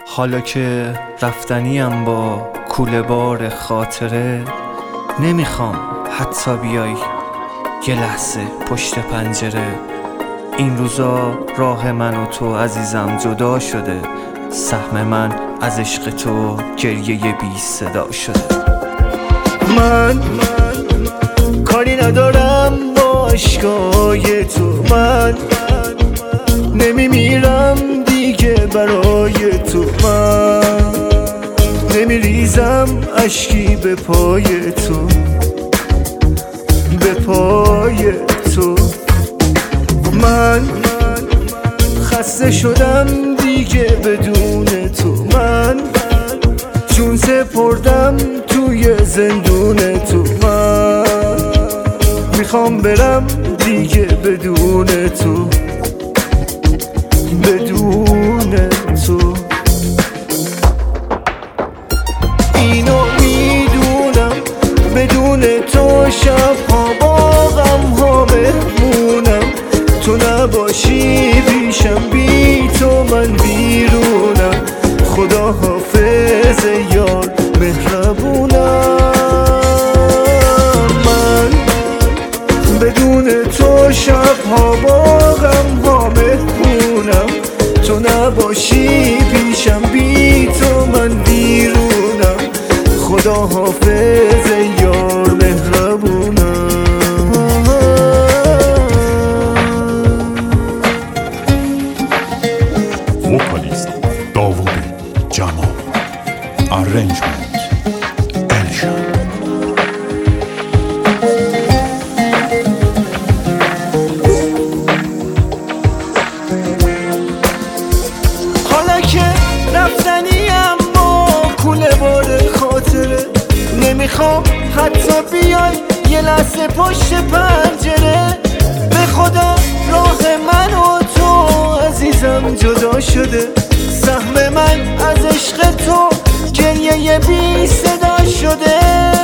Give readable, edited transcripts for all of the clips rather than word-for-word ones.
حالا که رفتنیم با کوله بار خاطره، نمیخوام حتی بیای یه لحظه پشت پنجره. این روزا راه من و تو عزیزم جدا شده، سهم من از عشق تو گریه بی صدا شده. من کاری ندارم با عشقای تو، من نمیمیرم دیگه برای تو، من نمیریزم اشکی به پای تو، به پای تو. من خسته شدم دیگه بدون تو، من جون سپردم توی زندون تو، من میخوام برم دیگه بدون تو، بدون تو. اینو میدونم بدون تو شبها با غم ها مهمونم، تو نباشی پیشم بی تو من بیرونم. خدا حافظ یار مهربونم. من بدون تو شبها با غم ها مهمونم، تو نباشی پیشم بی تو من بیرونم. خدا حافظ یار مهربونم. وکالیست داوود جمال، ارنجمنت الشان. حالا که رفتنی اما کوله بار خاطره، نمیخوام حتی بیای یه لحظه پشت پنجره. به خدا راه من و تو عزیزم جدا شده، سهم من از عشق تو گریه بی صدا شده.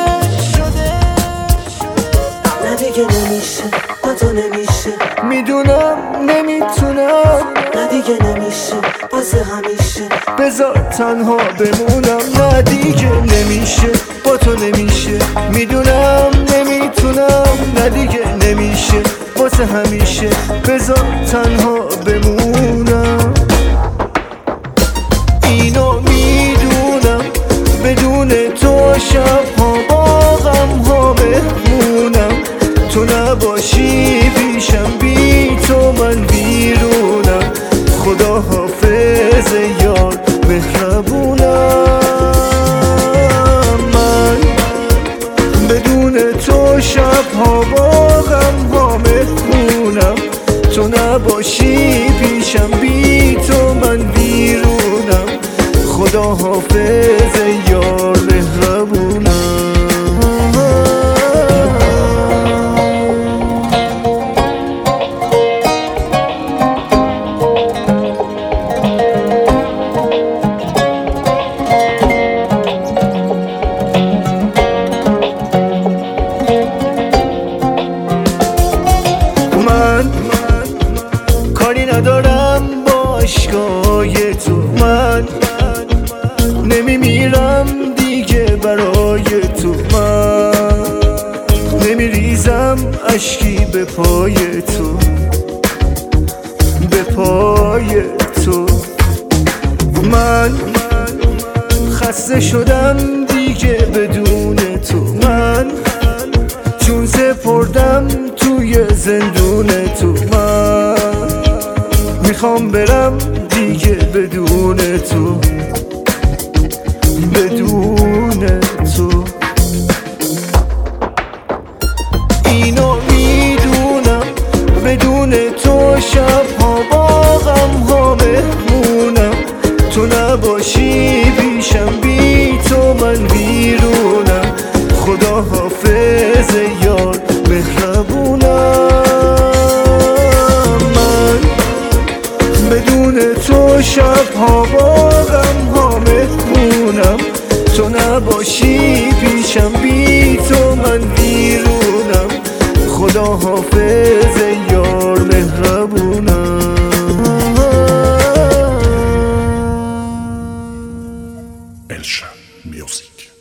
نه دیگه نمیشه، با تو نمیشه، میدونم نمیتونم، نه دیگه نمیشه، واسه همیشه بذار تنها بمونم. نه دیگه نمیشه، با تو نمیشه، میدونم نمیتونم، نه دیگه نمیشه، واسه همیشه بذار تنها بمونم. اینو میدونم بدون تو شبها با غم ها مهمونم، تو نباشی پیشم بی تو من بیرونم. خدا حافظ یار مهربونم. من بدون تو شبها با غم ها مهمونم، تو نباشی پیشم بی تو من بیرونم. خدا حافظ یار مهربونم. من کاری ندارم با عشقای تو، من نمیمیرم دیگه برای تو، من نمیریزم اشکی به پای تو، به پای تو. من خسته شدم دیگه بدون تو، من جون سپردم توی زندون تو، من میخوام برم دیگه بدون تو، بدون تو. اینو میدونم بدون تو شبها با غم ها مهمونم، تو نباشی پیشم بی تو من بیرونم. خدا حافظ یار مهربونم. من بدون تو شبها با غم ها مهمونم، تو نباشی پیشم بی تو من بیرونم. خدا حافظ یار مهربونم. Elsha Music.